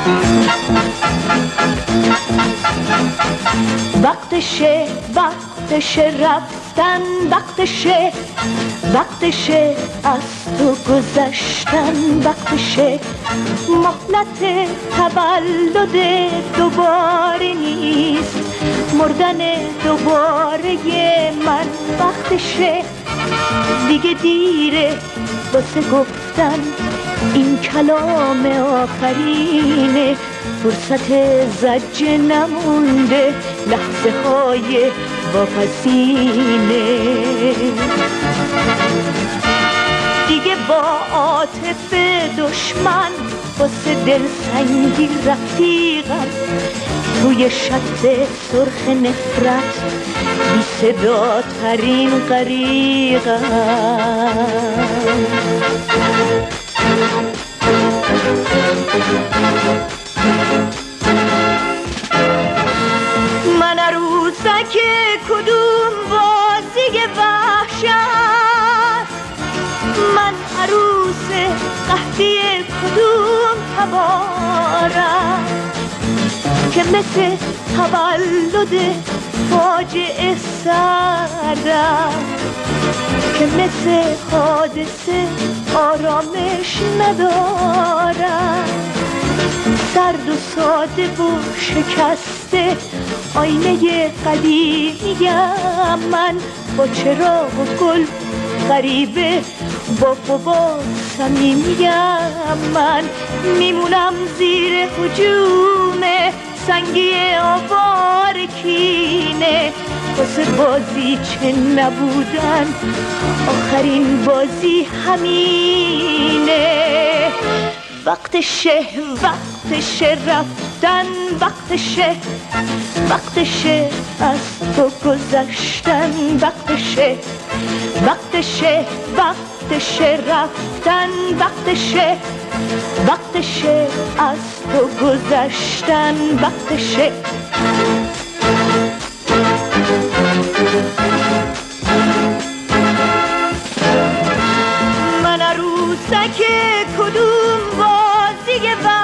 وقتشه رفتن، وقتشه از تو گذشتن، وقتشه مهلت تولد دوباره نیست، مردن دوباره من، وقتشه دیگه دیره واسه گفتن این کلام آخرینه، فرصت زجر نمونده، لحظه های واپسینه، دیگه با عاطفه دشمن واسه دلسنگی رفیقم، توی شط سرخ نفرت بی صدا ترین غریقم. من عروسک کدوم بازی وحشت، من عروس قحطی کدوم تبارم که مثل تولد فاجعه سردم، که مثل حادثه آرامش ندارم، سرد و ساده و شکسته آینه قدیمیم من، با چراغ و گل غریبه، با غبار صمیمیم من، میمونم زیر هجوم سنگی آوار کینه، واسه بازی چه نبودن آخرین بازی همینه، وقتشه رفتن، وقتشه از تو گذشتن، وقتشه رفتن، وقتشه از تو گذشتن، وقتشه. من عروسک کدوم بازی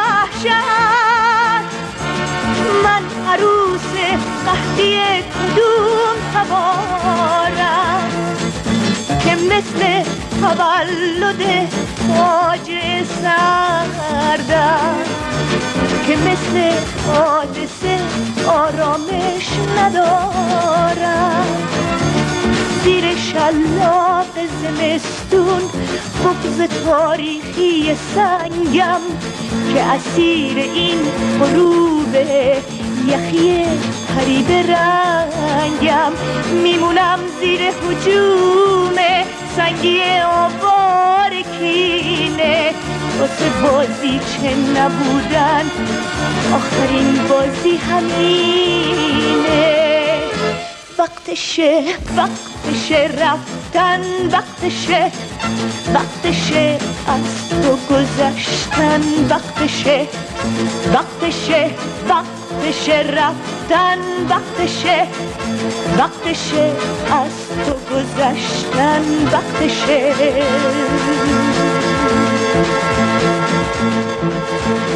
وحشت، من عروس قحطی کدوم تبارم که مثل تولد فاجعه سردم، که مثل حادثه آرامش ندارم، زیر شلاق زمستون بغض تاریخی سنگم که اسیر این غروب یخی پرید رنگم، میمونم زیر هجوم سنگی آوار کینه، واسه بازی چه نبودن آخرین بازی همینه، وقتشه رفتن، وقتشه از تو گذشتن، وقتشه رفتن، وقتشه از تو گذشتن، وقتشه.